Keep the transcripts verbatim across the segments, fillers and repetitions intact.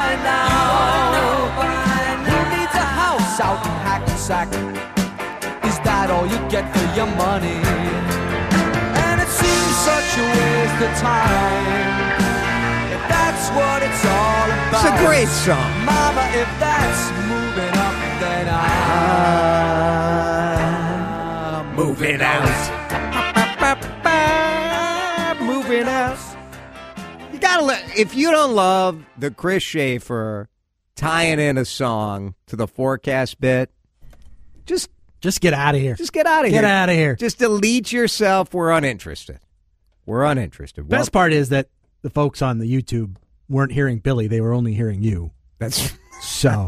by now. Who needs a house out in Hackensack? Is that all you get for your money? And it seems such a waste of time. If that's what it's all about. It's a great song. Mama, if that's moving up, then I'm moving out. Moving out. You gotta let, if you don't love the Chris Schaefer tying in a song to the forecast bit, just just get out of here. Just get out of here. Get out of here. Just delete yourself. We're uninterested. We're uninterested. Best well, part is that the folks on the YouTube weren't hearing Billy; they were only hearing you. That's so.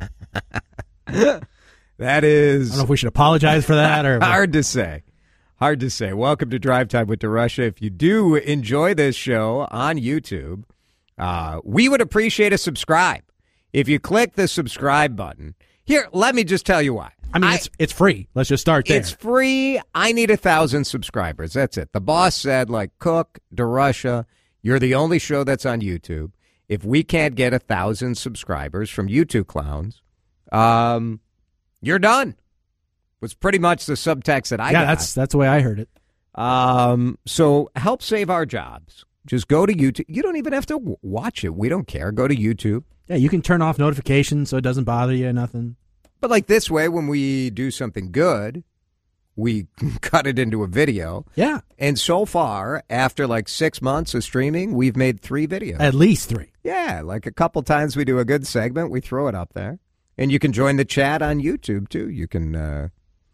That is. I don't know if we should apologize for that or hard to say. Hard to say. Welcome to Drive Time with DeRusha. If you do enjoy this show on YouTube, uh, we would appreciate a subscribe. If you click the subscribe button, here, let me just tell you why. I mean, I, it's it's free. Let's just start there. It's free. I need a thousand subscribers. That's it. The boss said, like, Cook, DeRusha, you're the only show that's on YouTube. If we can't get a thousand subscribers from YouTube clowns, um, you're done. Was pretty much the subtext that I yeah, got. that's that's the way I heard it. Um, so help save our jobs. Just go to YouTube. You don't even have to w- watch it. We don't care. Go to YouTube. Yeah, you can turn off notifications so it doesn't bother you, nothing. But like this way, when we do something good, we cut it into a video. Yeah. And so far, after like six months of streaming, we've made three videos. At least three. Yeah, like a couple times we do a good segment, we throw it up there. And you can join the chat on YouTube, too. You can uh,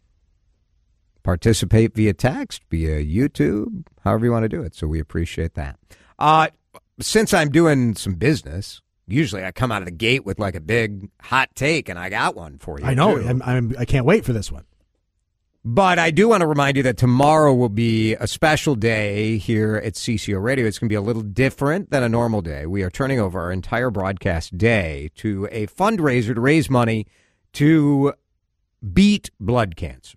participate via text, via YouTube, however you want to do it. So we appreciate that. Uh, since I'm doing some business, usually I come out of the gate with like a big hot take, and I got one for you. I know. too. I'm, I'm, I can't wait for this one. But I do want to remind you that tomorrow will be a special day here at C C O Radio. It's going to be a little different than a normal day. We are turning over our entire broadcast day to a fundraiser to raise money to beat blood cancer.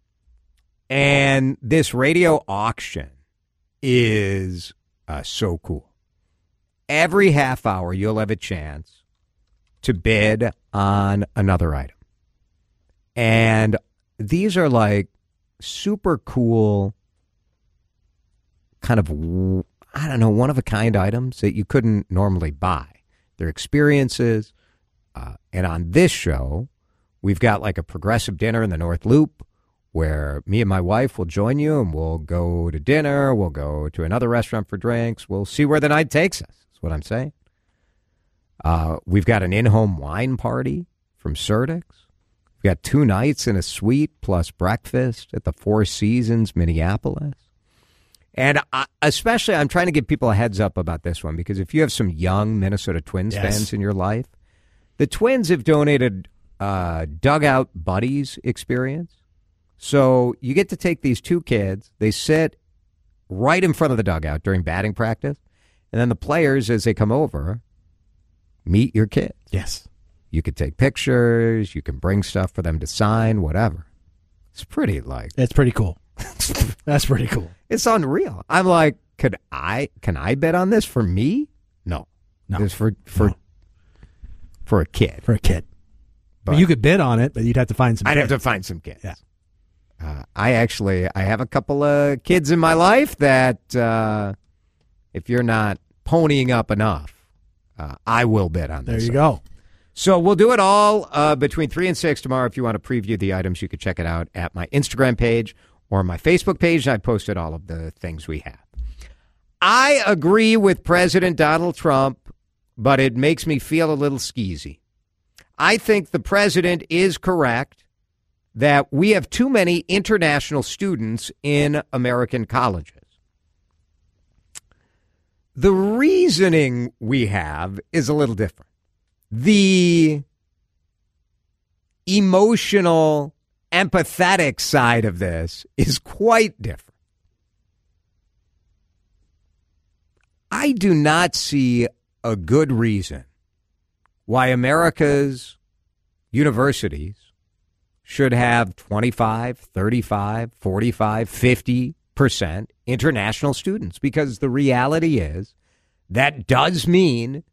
And this radio auction is uh, so cool. Every half hour, you'll have a chance to bid on another item. And these are like super cool, kind of, I don't know, one-of-a-kind items that you couldn't normally buy. They're experiences. Uh, and on this show, we've got like a progressive dinner in the North Loop where me and my wife will join you and we'll go to dinner. We'll go to another restaurant for drinks. We'll see where the night takes us. That's what I'm saying. Uh, we've got an in-home wine party from Surdix. We've got two nights in a suite plus breakfast at the Four Seasons, Minneapolis. And I, especially, I'm trying to give people a heads up about this one because if you have some young Minnesota Twins yes. fans in your life, the Twins have donated uh, Dugout Buddies experience. So you get to take these two kids. They sit right in front of the dugout during batting practice. And then the players, as they come over, meet your kids. Yes. You could take pictures. You can bring stuff for them to sign, whatever. It's pretty, like... It's pretty cool. That's pretty cool. It's unreal. I'm like, could I, can I bet on this for me? No. No. It's for, for, no. for a kid. For a kid. But But you could bid on it, but you'd have to find some I'd kids. have to find some kids. Yeah. Uh, I actually, I have a couple of kids in my life that uh, if you're not ponying up enough, uh, I will bid on this. There you go. So we'll do it all uh, between three and six tomorrow. If you want to preview the items, you could check it out at my Instagram page or my Facebook page. I posted all of the things we have. I agree with President Donald Trump, but it makes me feel a little skeezy. I think the president is correct that we have too many international students in American colleges. The reasoning we have is a little different. The emotional, empathetic side of this is quite different. I do not see a good reason why America's universities should have twenty-five, thirty-five, forty-five, fifty percent international students, because the reality is that does mean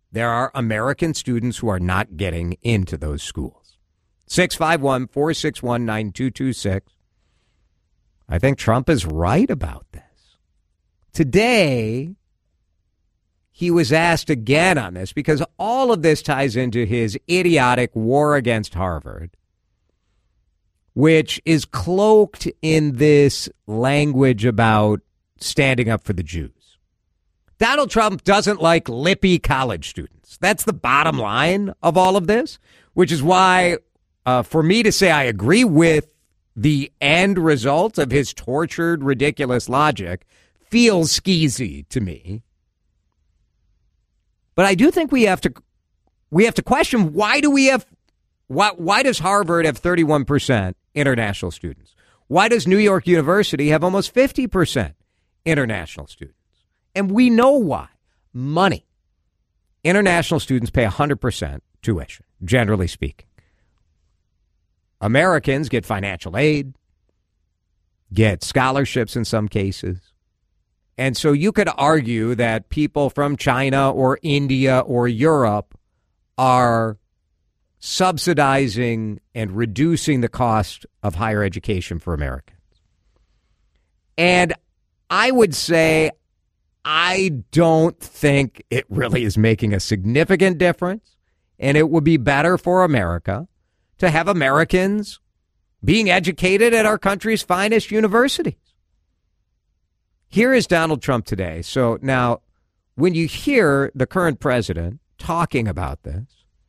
there are American students who are not getting into those schools. six five one, four six one, nine two two six. I think Trump is right about this. Today, he was asked again on this because all of this ties into his idiotic war against Harvard, which is cloaked in this language about standing up for the Jews. Donald Trump doesn't like lippy college students. That's the bottom line of all of this, which is why uh, for me to say I agree with the end result of his tortured, ridiculous logic feels skeezy to me. But I do think we have to we have to question, why do we have why why does Harvard have thirty-one percent international students? Why does New York University have almost fifty percent international students? And we know why. Money. International students pay one hundred percent tuition, generally speaking. Americans get financial aid, get scholarships in some cases. And so you could argue that people from China or India or Europe are subsidizing and reducing the cost of higher education for Americans. And I would say I don't think it really is making a significant difference, and it would be better for America to have Americans being educated at our country's finest universities. Here is Donald Trump today. So now, when you hear the current president talking about this,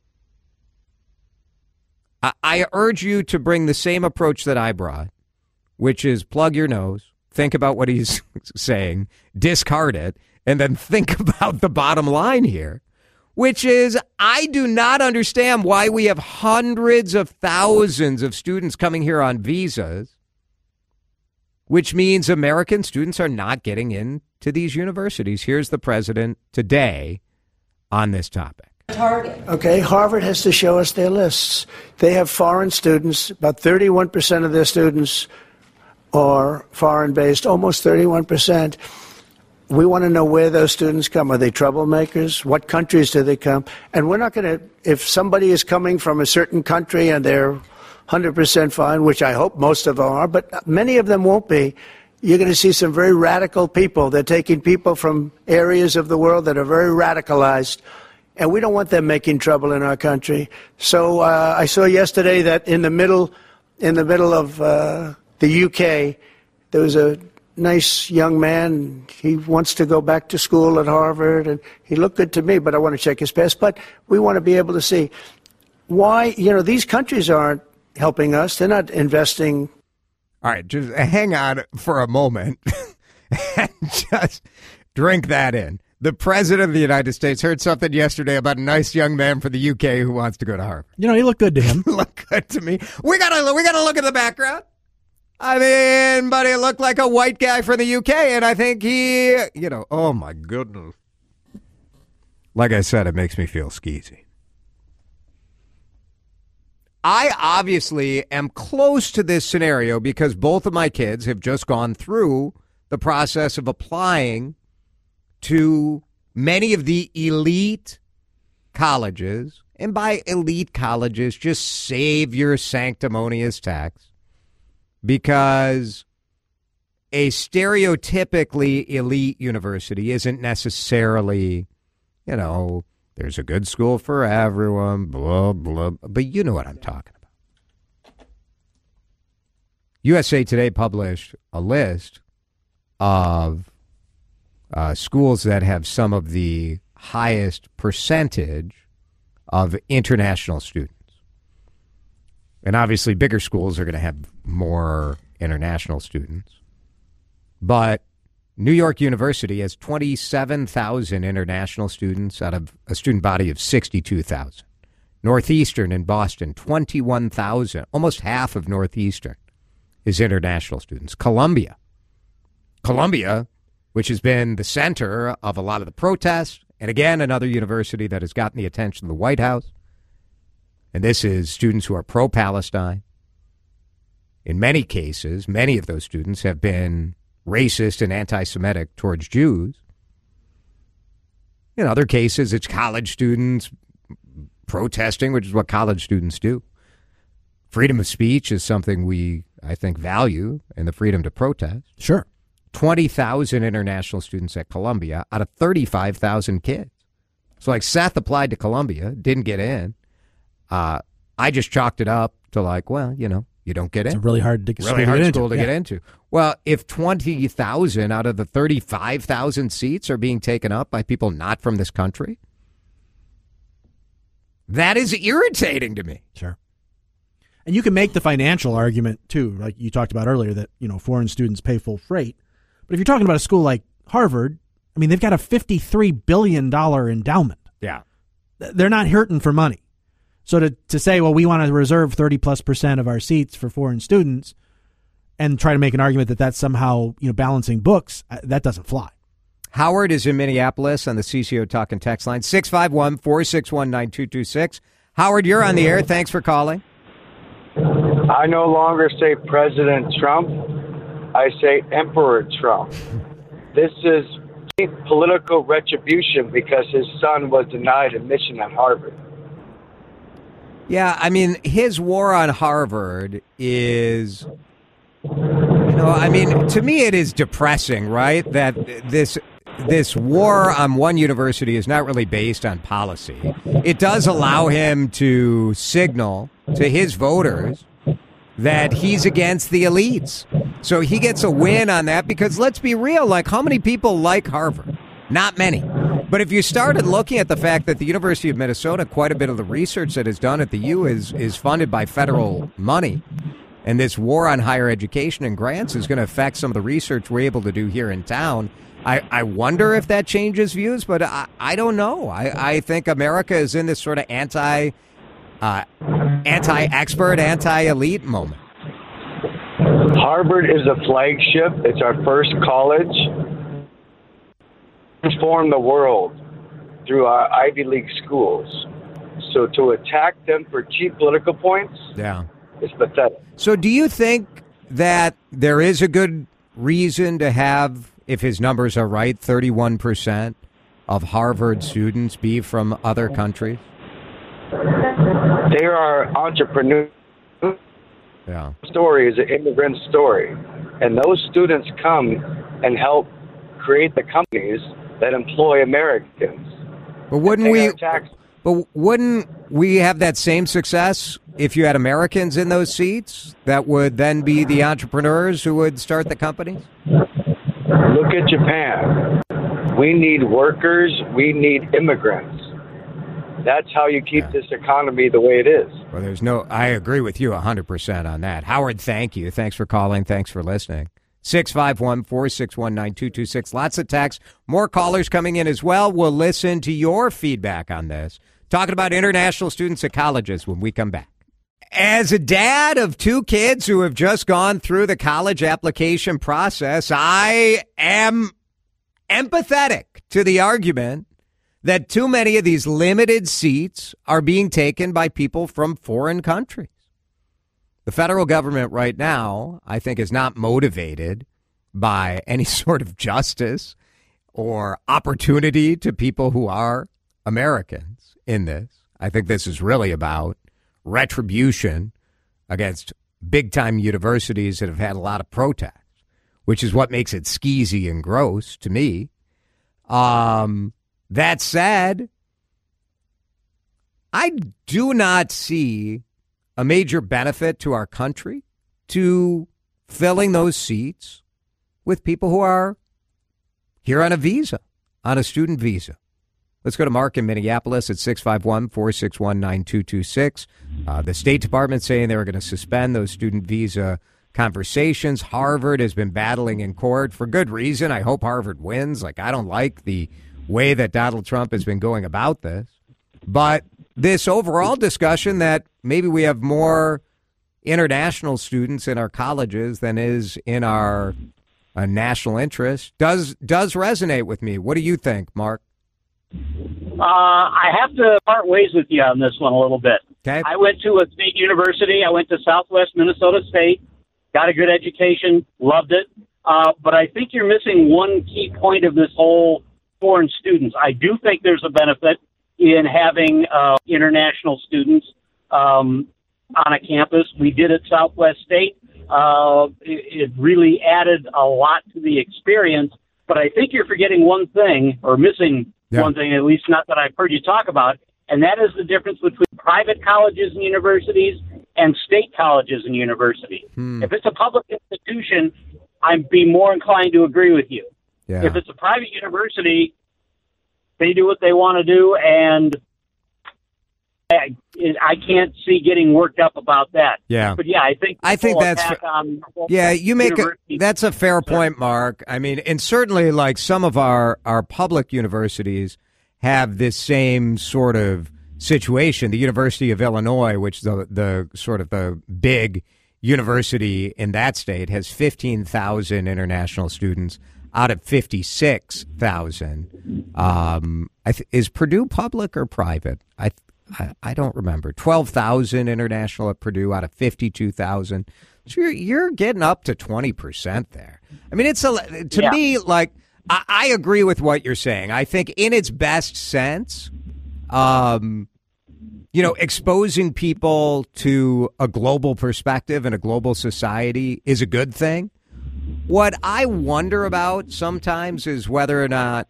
I, I urge you to bring the same approach that I brought, which is plug your nose, think about what he's saying, discard it, and then think about the bottom line here, which is I do not understand why we have hundreds of thousands of students coming here on visas, which means American students are not getting into these universities. Here's the president today on this topic. Target. Okay, Harvard has to show us their lists. They have foreign students. About thirty-one percent of their students are foreign-based, almost thirty-one percent. We want to know where those students come. Are they troublemakers? What countries do they come? And we're not going to, if somebody is coming from a certain country and they're one hundred percent fine, which I hope most of them are, but many of them won't be, you're going to see some very radical people. They're taking people from areas of the world that are very radicalized, and we don't want them making trouble in our country. So uh, I saw yesterday that in the middle, in the middle of uh, the U K, there was a nice young man. He wants to go back to school at Harvard, and he looked good to me, but I want to check his past. But we want to be able to see why, you know, these countries aren't helping us. They're not investing. All right, just hang on for a moment and just drink that in. The president of the United States heard something yesterday about a nice young man from the U K who wants to go to Harvard. You know, he looked good to him. Look good to me. We gotta we gotta look at the background. I mean, but he looked like a white guy from the U K, and I think he, you know, oh my goodness. Like I said, it makes me feel skeezy. I obviously am close to this scenario because both of my kids have just gone through the process of applying to many of the elite colleges. And by elite colleges, just save your sanctimonious tax. Because a stereotypically elite university isn't necessarily, you know, there's a good school for everyone, blah, blah. But you know what I'm talking about. U S A Today published a list of uh, schools that have some of the highest percentage of international students. And obviously bigger schools are going to have more international students. But New York University has twenty-seven thousand international students out of a student body of sixty-two thousand. Northeastern in Boston, twenty-one thousand. Almost half of Northeastern is international students. Columbia. Columbia, which has been the center of a lot of the protests, and again, another university that has gotten the attention of the White House. And this is students who are pro-Palestine. In many cases, many of those students have been racist and anti-Semitic towards Jews. In other cases, it's college students protesting, which is what college students do. Freedom of speech is something we, I think, value, and the freedom to protest. Sure. twenty thousand international students at Columbia out of thirty-five thousand kids. So, like, Seth applied to Columbia, didn't get in. Uh, I just chalked it up to, like, well, you know, you don't get in. It's a really hard to get, really hard to, school to yeah. get into. Well, if twenty thousand out of the thirty-five thousand seats are being taken up by people not from this country, that is irritating to me. Sure. And you can make the financial argument, too, like you talked about earlier, that, you know, foreign students pay full freight. But if you're talking about a school like Harvard, I mean, they've got a fifty-three billion dollars endowment. Yeah. They're not hurting for money. So to, to say, well, we want to reserve thirty plus percent of our seats for foreign students and try to make an argument that that's somehow, you know, balancing books, that doesn't fly. Howard is in Minneapolis on the C C O Talk and Text line, six five one, four six one, nine two two six. Howard, you're on the air. Thanks for calling. I no longer say President Trump. I say Emperor Trump. This is political retribution because his son was denied admission at Harvard. Yeah, I mean, his war on Harvard is, you know, I mean, to me it is depressing, right? That this this war on one university is not really based on policy. It does allow him to signal to his voters that he's against the elites. So he gets a win on that because let's be real, like how many people like Harvard? Not many. But if you started looking at the fact that the University of Minnesota, quite a bit of the research that is done at the U is, is funded by federal money, and this war on higher education and grants is going to affect some of the research we're able to do here in town, I, I wonder if that changes views, but I, I don't know. I, I think America is in this sort of anti, uh, anti-expert, anti-elite moment. Harvard is a flagship. It's our first college. Transform the world through our Ivy League schools. So to attack them for cheap political points yeah. is pathetic. So do you think that there is a good reason to have, if his numbers are right, thirty-one percent of Harvard students be from other countries? They are entrepreneurs. Yeah. Story is an immigrant story. And those students come and help create the companies that employ Americans. But wouldn't we tax- but wouldn't we have that same success if you had Americans in those seats that would then be the entrepreneurs who would start the companies? Look at Japan. We need workers, we need immigrants. That's how you keep yeah. this economy the way it is. Well, there's no, I agree with you one hundred percent on that. Howard, thank you. Thanks for calling. Thanks for listening. six five one, four six one, nine two two six. Lots of texts. More callers coming in as well. We'll listen to your feedback on this. Talking about international students at colleges when we come back. As a dad of two kids who have just gone through the college application process, I am empathetic to the argument that too many of these limited seats are being taken by people from foreign countries. The federal government right now, I think, is not motivated by any sort of justice or opportunity to people who are Americans in this. I think this is really about retribution against big-time universities that have had a lot of protests, which is what makes it skeezy and gross to me. Um, that said, I do not see a major benefit to our country to filling those seats with people who are here on a visa, on a student visa. Let's go to Mark in Minneapolis at six five one, four six one, nine two two six. Uh, the State Department saying they were going to suspend those student visa conversations. Harvard has been battling in court for good reason. I hope Harvard wins. Like, I don't like the way that Donald Trump has been going about this. But this overall discussion that maybe we have more international students in our colleges than is in our uh, national interest does does resonate with me. What do you think, Mark? Uh, I have to part ways with you on this one a little bit. Okay. I went to a state university. I went to Southwest Minnesota State, got a good education, loved it. Uh, but I think you're missing one key point of this whole foreign students. I do think there's a benefit in having uh, international students um, on a campus. We did at Southwest State. Uh, it, it really added a lot to the experience. But I think you're forgetting one thing, or missing yeah. one thing, at least not that I've heard you talk about, and that is the difference between private colleges and universities and state colleges and universities. Hmm. If it's a public institution, I'd be more inclined to agree with you. Yeah. If it's a private university, they do what they want to do, and I, I can't see getting worked up about that. Yeah, but yeah, I think I think that's on yeah. You make a, that's a fair point, Mark. I mean, and certainly, like some of our our public universities have this same sort of situation. The University of Illinois, which is the the sort of the big university in that state, has fifteen thousand international students out of fifty-six thousand. Um, I th- is Purdue public or private? I. I, I don't remember. twelve thousand international at Purdue out of fifty-two thousand. So you're, you're getting up to twenty percent there. I mean, it's a, to yeah. me, like, I, I agree with what you're saying. I think in its best sense, um, you know, exposing people to a global perspective and a global society is a good thing. What I wonder about sometimes is whether or not,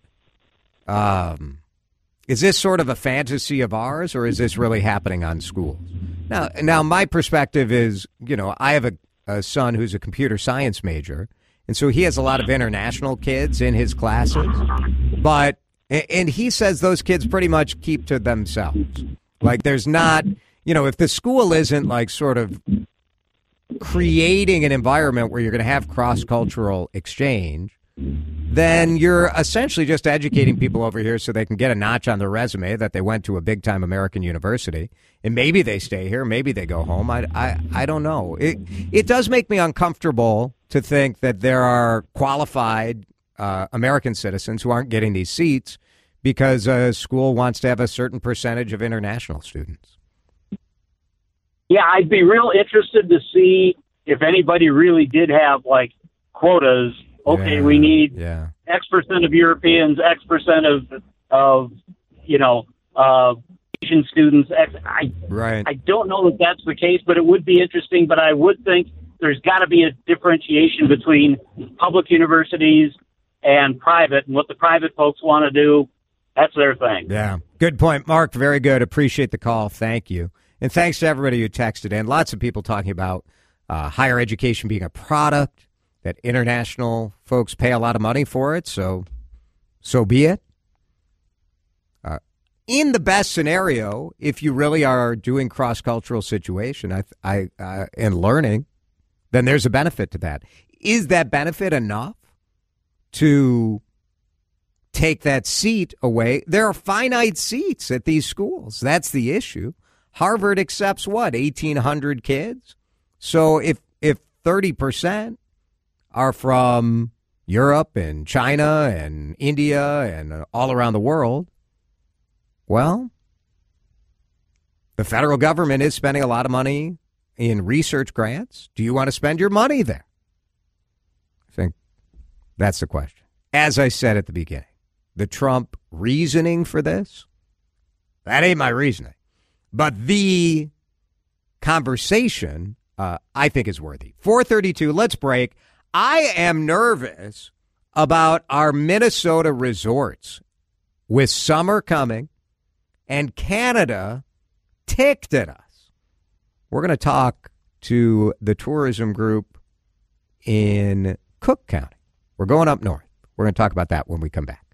um, is this sort of a fantasy of ours, or is this really happening on schools? Now, now my perspective is, you know, I have a, a son who's a computer science major, and so he has a lot of international kids in his classes. But, and he says those kids pretty much keep to themselves. Like, there's not, you know, if the school isn't like sort of creating an environment where you're going to have cross-cultural exchange, then you're essentially just educating people over here so they can get a notch on their resume that they went to a big-time American university, and maybe they stay here, maybe they go home. I, I, I don't know. It it does make me uncomfortable to think that there are qualified uh, American citizens who aren't getting these seats because a school wants to have a certain percentage of international students. Yeah, I'd be real interested to see if anybody really did have, like, quotas. Okay, yeah, we need yeah. X percent of Europeans, X percent of, of you know, uh, Asian students. X, I, right. I don't know that that's the case, but it would be interesting. But I would think there's got to be a differentiation between public universities and private, and what the private folks want to do, that's their thing. Yeah, good point, Mark. Very good. Appreciate the call. Thank you. And thanks to everybody who texted in. Lots of people talking about uh, higher education being a product, that international folks pay a lot of money for it, so so be it. Uh, in the best scenario, if you really are doing cross-cultural situation I, I, uh, and learning, then there's a benefit to that. Is that benefit enough to take that seat away? There are finite seats at these schools. That's the issue. Harvard accepts, what, eighteen hundred kids? So if if thirty percent are from Europe and China and India and all around the world, well, the federal government is spending a lot of money in research grants. Do you want to spend your money there? I think that's the question. As I said at the beginning, the Trump reasoning for this, that ain't my reasoning. But the conversation, uh, I think, is worthy. four thirty-two, let's break. I am nervous about our Minnesota resorts with summer coming and Canada ticked at us. We're going to talk to the tourism group in Cook County. We're going up north. We're going to talk about that when we come back.